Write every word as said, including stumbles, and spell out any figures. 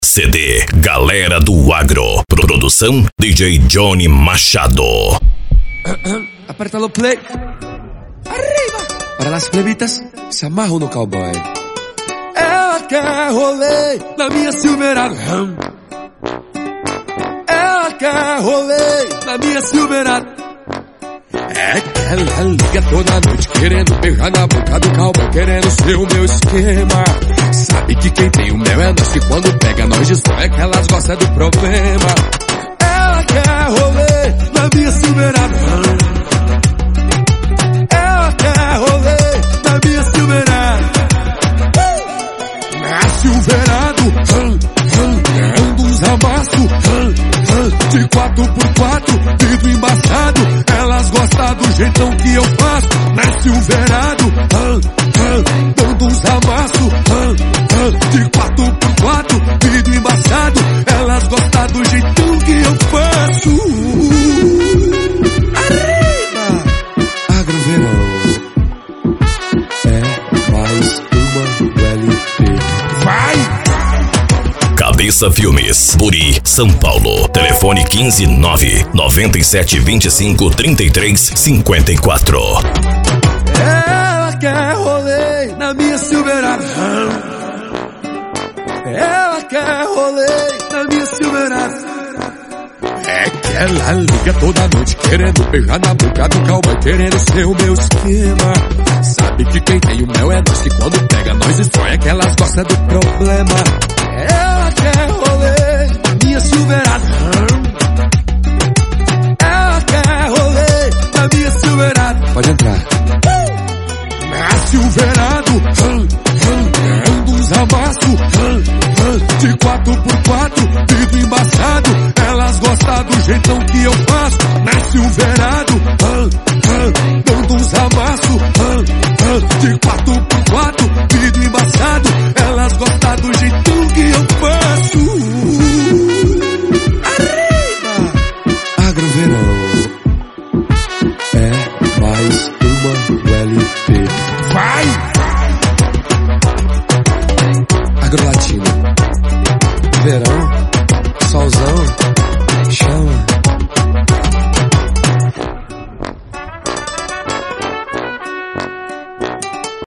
C D Galera do Agro. Produção D J Johnny Machado. Aperta o play. Arriba. Para las plebitas, se amarram no cowboy. Ela quer rolê na minha Silverado. Ela quer rolê na minha Silverado. É que ela liga toda noite querendo beijar na boca do cowboy, querendo ser o meu esquema. Sabe que quem tem o mel é nós, que quando pega nós destrói, é que elas gostam do problema. Ela quer rolê na minha Silverado. Ela quer rolê na minha Silverado. Na Silverado, ando uns amassos de quatro por quatro, vidro embaçado. Elas gostam do jeitão que eu faço. Na Silverado, dando uns amassos de quatro por quatro, vidro embaçado. Elas gostam do jeitão que eu faço. Arriba! Agroverão é mais uma L P. Vai! Cabeça Filmes, Buri, São Paulo. Telefone quinze nove nove sete vinte e cinco trinta e três cinquenta e quatro. Ela quer rolê na minha Silverado. Ela quer rolê na minha Silverado. É que ela liga toda noite querendo beijar na boca do cowboy, querendo ser o meu esquema. Sabe que quem tem o mel é nós, que quando pega nós destrói, é que elas gostam do problema. Ela quer rolê na minha Silverado. Ela quer rolê na minha Silverado. Pode entrar. Na Silverado, ando uns amassos de quatro por quatro, vidro embaçado. Elas gostam do jeitão que eu faço. Na Silverado, dando uns amassos de quatro por